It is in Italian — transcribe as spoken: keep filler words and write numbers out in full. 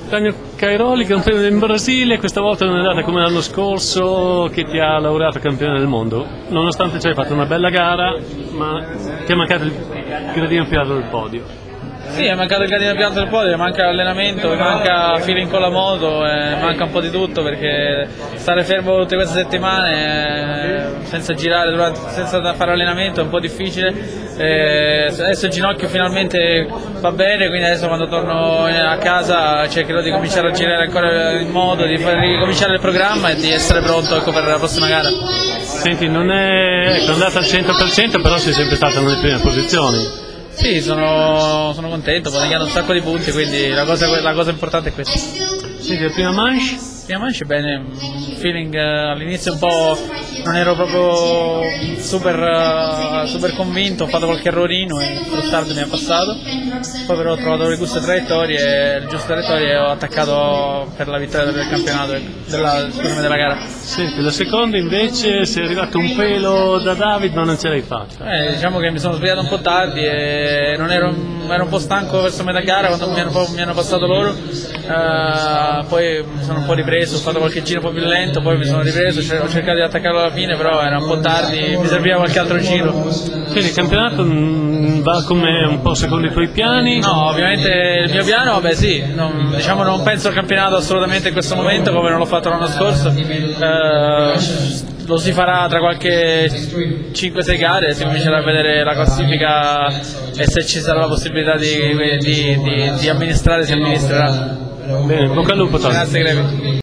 Daniel Cairoli, campione in Brasile, questa volta non è andata come l'anno scorso che ti ha laureato campione del mondo, nonostante ci hai fatto una bella gara, ma ti è mancato il gradino più alto del podio. Sì, è mancato il gradino più alto del podio, manca l'allenamento, manca feeling con la moto, eh, manca un po' di tutto perché stare fermo tutte queste settimane eh, senza girare, durante, senza fare allenamento è un po' difficile. Eh, adesso il ginocchio finalmente va bene, quindi adesso quando torno a casa cercherò di cominciare a girare ancora in modo, di far ricominciare il programma e di essere pronto, ecco, per la prossima gara. Senti, non è, ecco, è andata al cento per cento, però sei sempre stata nelle prime posizioni. Sì, sono, sono contento, ho guadagnato un sacco di punti, quindi la cosa, la cosa importante è questa. Senti, la prima manche? La prima manche bene, un feeling uh, all'inizio un po' non ero proprio super, uh, super convinto, ho fatto qualche errorino e lo tardi mi ha passato, poi però ho trovato le giuste traiettorie, le giuste traiettorie e ho attaccato per la vittoria del campionato, della, scusami, della gara. Senti, la seconda invece sei arrivato un pelo da David ma non ce l'hai fatta. Eh, diciamo che mi sono svegliato un po' tardi e non ero, ero un po' stanco verso metà gara quando mi hanno, mi hanno passato loro, uh, poi mi sono un po' ripreso, ho fatto qualche giro un po' più lento, poi mi sono ripreso, ho cercato di attaccarlo alla fine, però era un po' tardi, mi serviva qualche altro giro. Quindi il campionato mh, va come un po' secondo i tuoi piani? No, ovviamente il mio piano, vabbè sì, non, diciamo non penso al campionato assolutamente in questo momento come non l'ho fatto l'anno scorso. Uh, lo si farà tra qualche cinque sei gare, si comincerà a vedere la classifica e se ci sarà la possibilità di, di, di, di amministrare si amministrerà. Bene, bocca al lupo, Tony. Grazie Grevi.